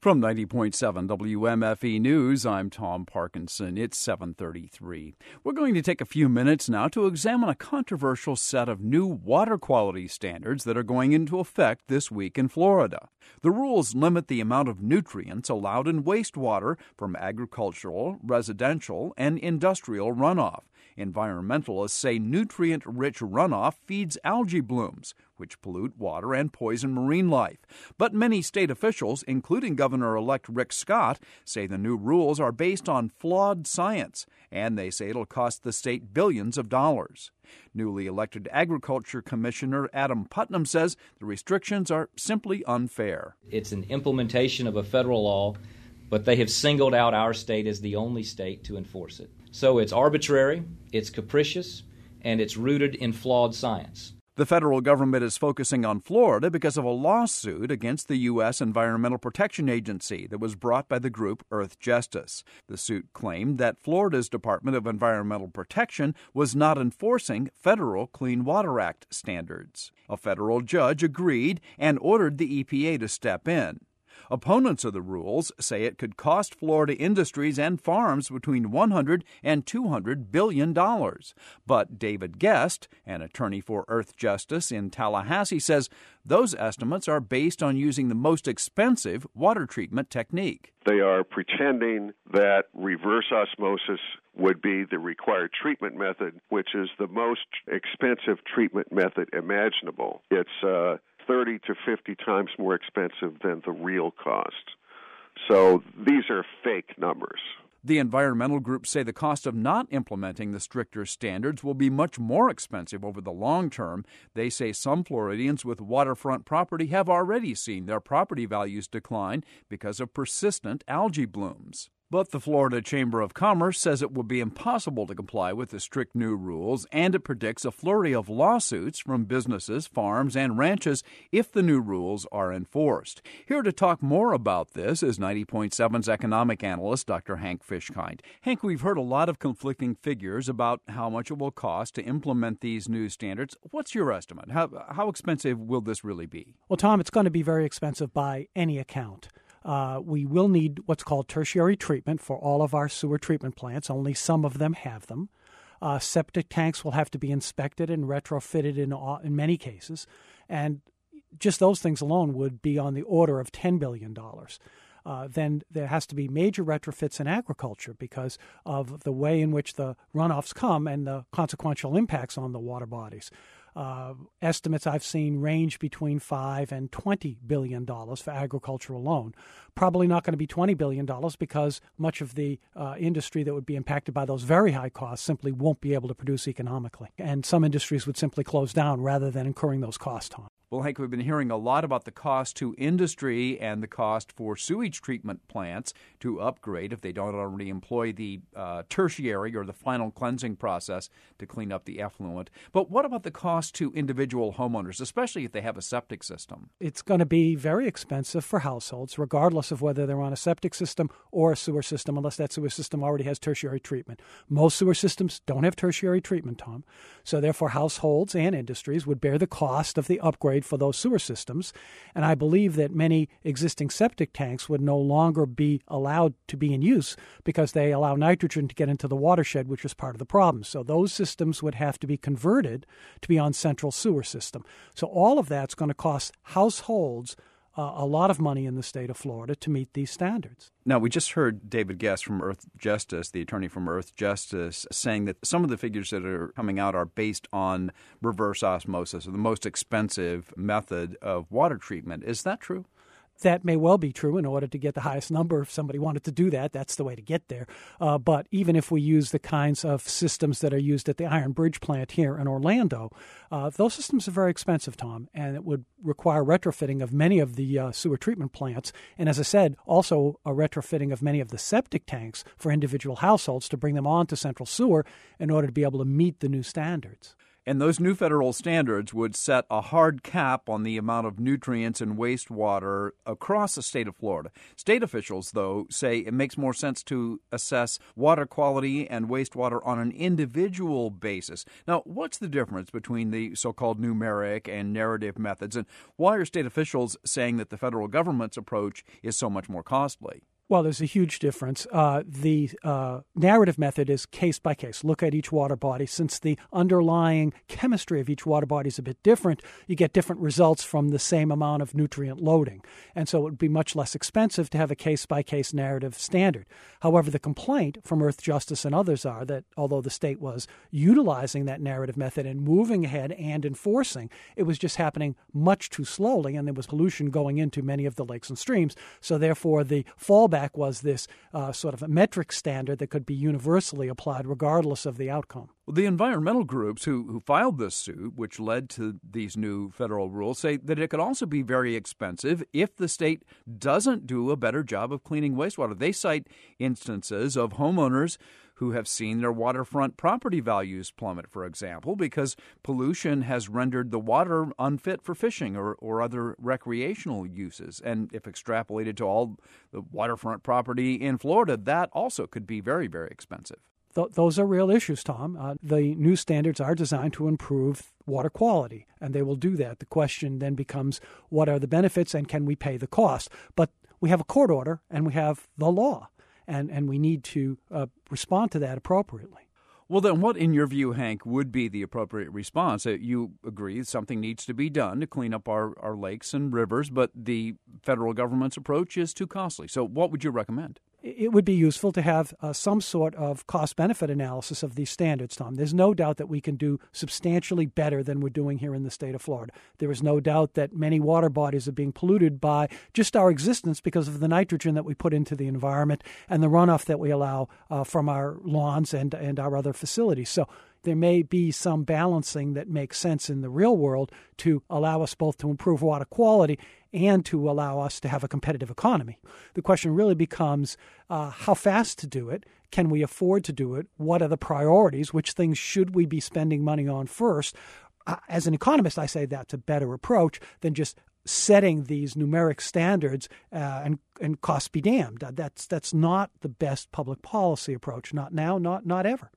From 90.7 WMFE News, I'm Tom Parkinson. It's 7:33. We're going to take a few minutes now to examine a controversial set of new water quality standards that are going into effect this week in Florida. The rules limit the amount of nutrients allowed in wastewater from agricultural, residential, and industrial runoff. Environmentalists say nutrient-rich runoff feeds algae blooms, which pollute water and poison marine life. But many state officials, including Governor-elect Rick Scott, say the new rules are based on flawed science, and they say it'll cost the state billions of dollars. Newly elected Agriculture Commissioner Adam Putnam says the restrictions are simply unfair. It's an implementation of a federal law, but they have singled out our state as the only state to enforce it. So it's arbitrary, it's capricious, and it's rooted in flawed science. The federal government is focusing on Florida because of a lawsuit against the U.S. Environmental Protection Agency that was brought by the group Earth Justice. The suit claimed that Florida's Department of Environmental Protection was not enforcing federal Clean Water Act standards. A federal judge agreed and ordered the EPA to step in. Opponents of the rules say it could cost Florida industries and farms between $100 and $200 billion. But David Guest, an attorney for Earth Justice in Tallahassee, says those estimates are based on using the most expensive water treatment technique. They are pretending that reverse osmosis would be the required treatment method, which is the most expensive treatment method imaginable. It's 30 to 50 times more expensive than the real cost. So these are fake numbers. The environmental groups say the cost of not implementing the stricter standards will be much more expensive over the long term. They say some Floridians with waterfront property have already seen their property values decline because of persistent algae blooms. But the Florida Chamber of Commerce says it will be impossible to comply with the strict new rules, and it predicts a flurry of lawsuits from businesses, farms, and ranches if the new rules are enforced. Here to talk more about this is 90.7's economic analyst, Dr. Hank Fishkind. Hank, we've heard a lot of conflicting figures about how much it will cost to implement these new standards. What's your estimate? How expensive will this really be? Well, Tom, it's going to be very expensive by any account. We will need what's called tertiary treatment for all of our sewer treatment plants. Only some of them have them. Septic tanks will have to be inspected and retrofitted in many cases. And just those things alone would be on the order of $10 billion. Then there has to be major retrofits in agriculture because of the way in which the runoffs come and the consequential impacts on the water bodies. Estimates I've seen range between $5 and $20 billion for agriculture alone. Probably not going to be $20 billion because much of the industry that would be impacted by those very high costs simply won't be able to produce economically. And some industries would simply close down rather than incurring those costs, Tom. Well, Hank, we've been hearing a lot about the cost to industry and the cost for sewage treatment plants to upgrade if they don't already employ the tertiary or the final cleansing process to clean up the effluent. But what about the cost to individual homeowners, especially if they have a septic system? It's going to be very expensive for households, regardless of whether they're on a septic system or a sewer system, unless that sewer system already has tertiary treatment. Most sewer systems don't have tertiary treatment, Tom. So therefore, households and industries would bear the cost of the upgrade for those sewer systems. And I believe that many existing septic tanks would no longer be allowed to be in use because they allow nitrogen to get into the watershed, which is part of the problem. So those systems would have to be converted to be on central sewer system. So all of that's going to cost households a lot of money in the state of Florida to meet these standards. Now, we just heard David Guest from Earth Justice, the attorney from Earth Justice, saying that some of the figures that are coming out are based on reverse osmosis, or the most expensive method of water treatment. Is that true? That may well be true in order to get the highest number. If somebody wanted to do that, that's the way to get there. But even if we use the kinds of systems that are used at the Iron Bridge plant here in Orlando, those systems are very expensive, Tom, and it would require retrofitting of many of the sewer treatment plants. And as I said, also a retrofitting of many of the septic tanks for individual households to bring them on to central sewer in order to be able to meet the new standards. And those new federal standards would set a hard cap on the amount of nutrients in wastewater across the state of Florida. State officials, though, say it makes more sense to assess water quality and wastewater on an individual basis. Now, what's the difference between the so-called numeric and narrative methods, and why are state officials saying that the federal government's approach is so much more costly? Well, there's a huge difference. The narrative method is case by case. Look at each water body. Since the underlying chemistry of each water body is a bit different, you get different results from the same amount of nutrient loading. And so it would be much less expensive to have a case-by-case narrative standard. However, the complaint from Earthjustice and others are that although the state was utilizing that narrative method and moving ahead and enforcing, it was just happening much too slowly, and there was pollution going into many of the lakes and streams. So therefore, the fallback was this sort of a metric standard that could be universally applied regardless of the outcome. Well, the environmental groups who filed this suit, which led to these new federal rules, say that it could also be very expensive if the state doesn't do a better job of cleaning wastewater. They cite instances of homeowners who have seen their waterfront property values plummet, for example, because pollution has rendered the water unfit for fishing or other recreational uses. And if extrapolated to all the waterfront property in Florida, that also could be very, very expensive. Those are real issues, Tom. The new standards are designed to improve water quality, and they will do that. The question then becomes, what are the benefits and can we pay the cost? But we have a court order and we have the law. And we need to respond to that appropriately. Well, then what, in your view, Hank, would be the appropriate response? You agree something needs to be done to clean up our lakes and rivers, but the federal government's approach is too costly. So what would you recommend? It would be useful to have some sort of cost-benefit analysis of these standards, Tom. There's no doubt that we can do substantially better than we're doing here in the state of Florida. There is no doubt that many water bodies are being polluted by just our existence because of the nitrogen that we put into the environment and the runoff that we allow from our lawns and our other facilities. So there may be some balancing that makes sense in the real world to allow us both to improve water quality and to allow us to have a competitive economy. The question really becomes how fast to do it. Can we afford to do it? What are the priorities? Which things should we be spending money on first? As an economist, I say that's a better approach than just setting these numeric standards and cost be damned. That's not the best public policy approach. Not now, not ever.